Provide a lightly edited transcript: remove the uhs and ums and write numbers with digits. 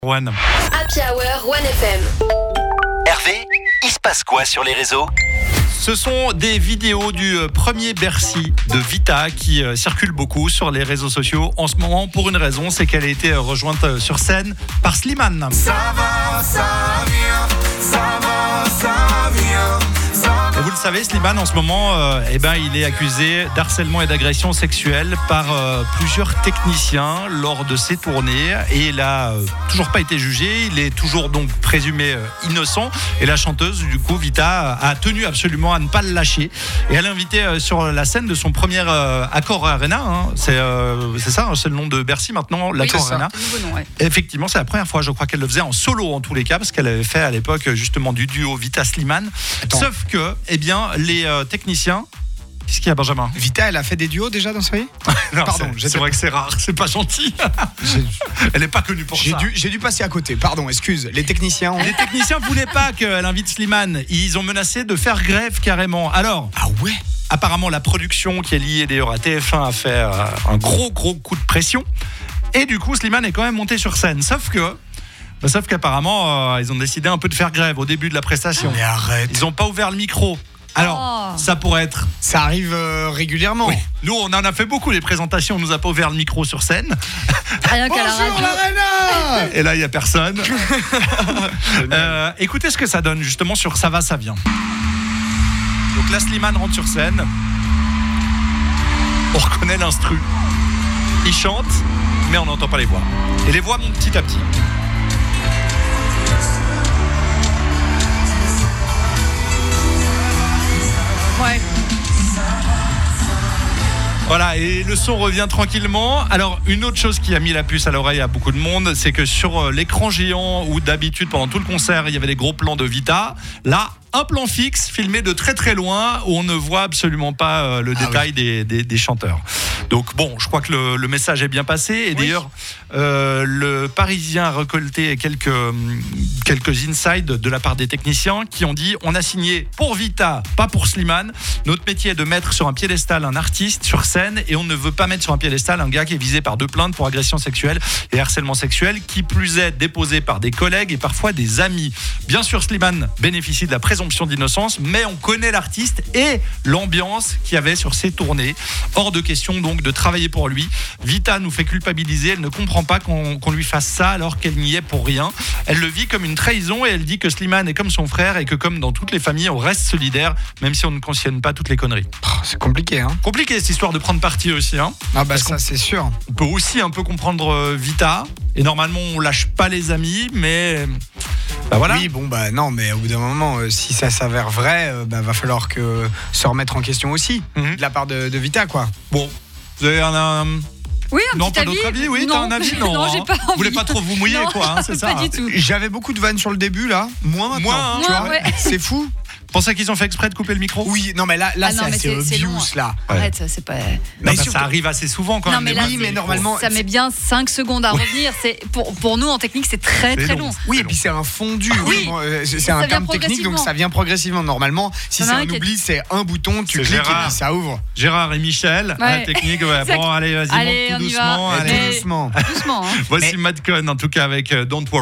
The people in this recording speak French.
One. Happy Hour, One FM. Hervé, il se passe quoi sur les réseaux ? Ce sont des vidéos du premier Bercy de Vita qui circulent beaucoup sur les réseaux sociaux en ce moment pour une raison, c'est qu'elle a été rejointe sur scène par Slimane. Ça va, ça vient, ça va, ça vient. Et vous le savez, Slimane en ce moment, il est accusé d'harcèlement et d'agression sexuelle par plusieurs techniciens lors de ses tournées et il a toujours pas été jugé, il est toujours donc présumé innocent et la chanteuse du coup Vita a tenu absolument à ne pas le lâcher et à l'inviter sur la scène de son premier Accor Arena, c'est ça, c'est le nom de Bercy maintenant, l'Accor Arena. Nom, ouais. Effectivement, c'est la première fois, je crois qu'elle le faisait en solo en tous les cas, parce qu'elle avait fait à l'époque justement du duo Vita-Slimane. Sauf que, les techniciens. Qu'est-ce qu'il y a, Benjamin ? Vita, elle a fait des duos déjà dans sa vie ? Non, Pardon, c'est vrai que c'est rare, c'est pas gentil. Elle n'est pas connue pour ça. J'ai dû passer à côté, pardon, excuse. Les techniciens Les techniciens voulaient pas qu'elle invite Slimane. Ils ont menacé de faire grève carrément. Alors. Ah ouais ? Apparemment, la production qui est liée d'ailleurs à TF1 a fait un gros coup de pression. Et du coup, Slimane est quand même monté sur scène. Sauf qu'apparemment, ils ont décidé un peu de faire grève au début de la prestation. Mais arrête. Ils n'ont pas ouvert le micro. Alors, ça pourrait être... Ça arrive régulièrement. Oui. Nous, on en a fait beaucoup, les présentations. On nous a pas ouvert le micro sur scène. Rien qu'à la radio. l'Arena. Et là, il n'y a personne. Écoutez ce que ça donne, justement, sur Ça va, ça vient. Donc là, Slimane rentre sur scène. On reconnaît l'instru. Il chante, mais on n'entend pas les voix. Et les voix montent petit à petit. Ouais. Voilà, et le son revient tranquillement. Alors, une autre chose qui a mis la puce à l'oreille à beaucoup de monde, c'est que sur l'écran géant où d'habitude, pendant tout le concert, il y avait des gros plans de Vita, là, un plan fixe filmé de très très loin où on ne voit absolument pas le détail des chanteurs. Donc bon, je crois que le message est bien passé. Et d'ailleurs, le Parisien a récolté quelques insides de la part des techniciens qui ont dit: on a signé pour Vita, pas pour Slimane. Notre métier est de mettre sur un piédestal un artiste sur scène et on ne veut pas mettre sur un piédestal un gars qui est visé par 2 plaintes pour agression sexuelle et harcèlement sexuel, qui plus est déposé par des collègues et parfois des amis. Bien sûr, Slimane bénéficie de la présomption d'innocence, mais on connaît l'artiste et l'ambiance qu'il y avait sur ses tournées. Hors de question donc de travailler pour lui. Vita nous fait culpabiliser, elle ne comprend pas qu'on lui fasse ça alors qu'elle n'y est pour rien. Elle le vit comme une trahison et elle dit que Slimane est comme son frère et que comme dans toutes les familles, on reste solidaire même si on ne cautionne pas toutes les conneries. C'est compliqué, hein ? Compliqué cette histoire de prendre parti aussi, hein. Ah bah ça, c'est sûr. On peut aussi un peu comprendre Vita et normalement on lâche pas les amis, mais voilà. Oui, bon bah non, mais au bout d'un moment, si ça s'avère vrai, va falloir que se remettre en question aussi de la part de Vita, quoi. Bon, vous avez Oui, un non, petit pas d'autre avis, oui, non. t'as un avis, non, Non, j'ai pas envie. Vous voulez pas trop vous mouiller, Non, quoi, c'est ça. Pas du tout. J'avais beaucoup de vannes sur le début, là. Moins maintenant. Moins, tu vois. ouais. C'est fou. Pensez qu'ils ont fait exprès de couper le micro ? Oui, non, mais là Ah non, c'est mais assez c'est long. obvious, là. Arrête, ça, c'est pas. Non, Mais ça surtout- arrive assez souvent quand Non, même. mais là, oui, mais normalement, ça met bien 5 secondes à revenir. C'est pour nous en technique, c'est très C'est très long. long. Oui, C'est et puis c'est un fondu. Oui. C'est un vient terme technique, donc progressivement. ça vient progressivement. Normalement, si Il y c'est en a un un qui est- oubli, c'est un bouton, tu C'est cliques et Gérard. puis ça ouvre. Gérard et Michel, à la Ouais. technique. Ouais. Exact. Bon, allez, vas-y, Allez, monte tout on y va. doucement. Mais- Allez. Doucement. Doucement, hein. Voici Madcon, en tout cas, avec Don't Worry.